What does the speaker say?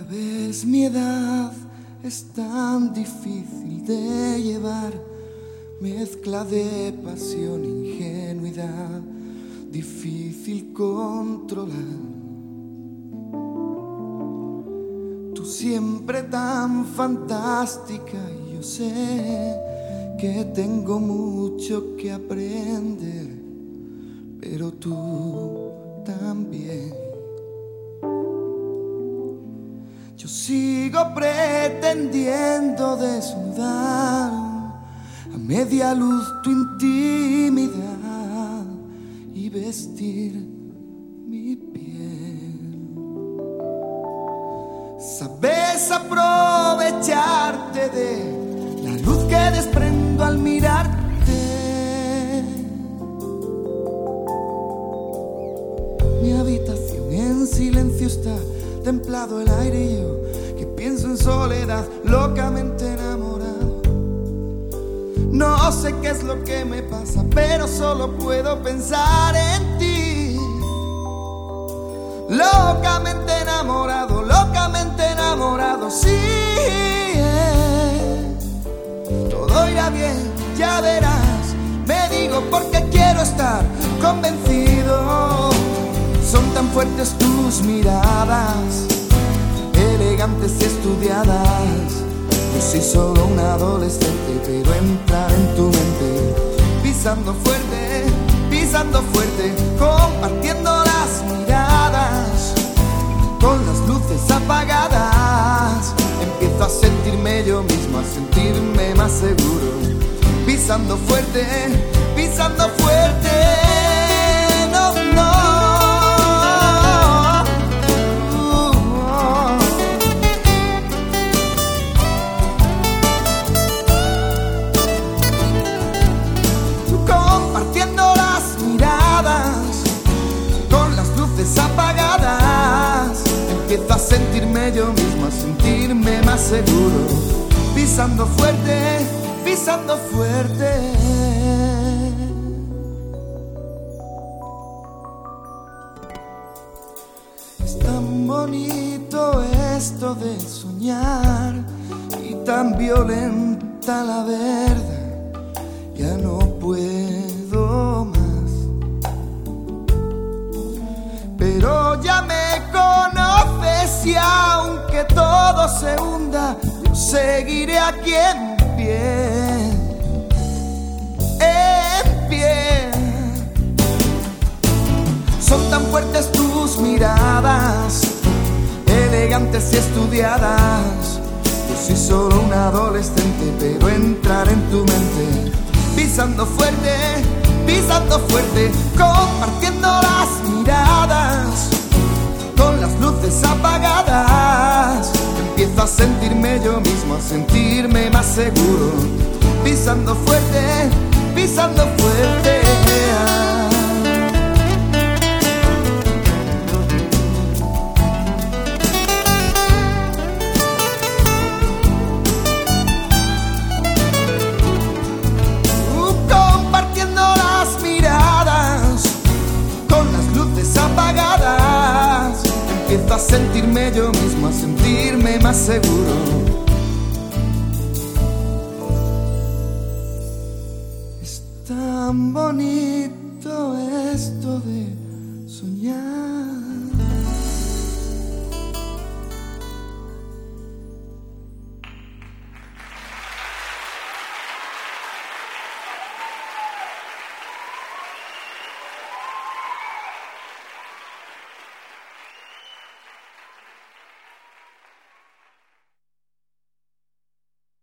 vez mi edad es tan difícil de llevar, mezcla de pasión e ingenuidad, difícil controlar. Tú siempre tan fantástica y yo sé que tengo mucho que aprender, pero tú también. Yo sigo pretendiendo desnudar a media luz tu intimidad y vestir mi piel. Sabes aprovecharte de la luz que desprendo al mirarte. Mi habitación en silencio está, templado el aire y yo que pienso en soledad, locamente enamorado. No sé qué es lo que me pasa, pero solo puedo pensar en ti. Locamente enamorado, sí. Todo irá bien, ya verás. Me digo porque quiero estar convencido. Son tan fuertes tus miradas, elegantes y estudiadas. Yo soy solo un adolescente, pero entrar en tu mente, pisando fuerte, compartiendo las miradas, con las luces apagadas. Empiezo a sentirme yo mismo, a sentirme más seguro, pisando fuerte, no, no. Apagadas, empiezo a sentirme yo mismo, a sentirme más seguro, pisando fuerte. Es tan bonito esto de soñar y tan violenta la verdad, ya no puedo más. Pero ya me conoces y aunque todo se hunda, yo seguiré aquí en pie. Son tan fuertes tus miradas, elegantes y estudiadas. Yo soy solo un adolescente, pero entrar en tu mente, pisando fuerte, compartiendo las miradas, con las luces apagadas. Empiezo a sentirme yo mismo, a sentirme más seguro, pisando fuerte. Compartiendo las miradas, con las luces apagadas. Empiezo a sentirme yo mismo, a sentirme más seguro. Es tan bonito esto de soñar.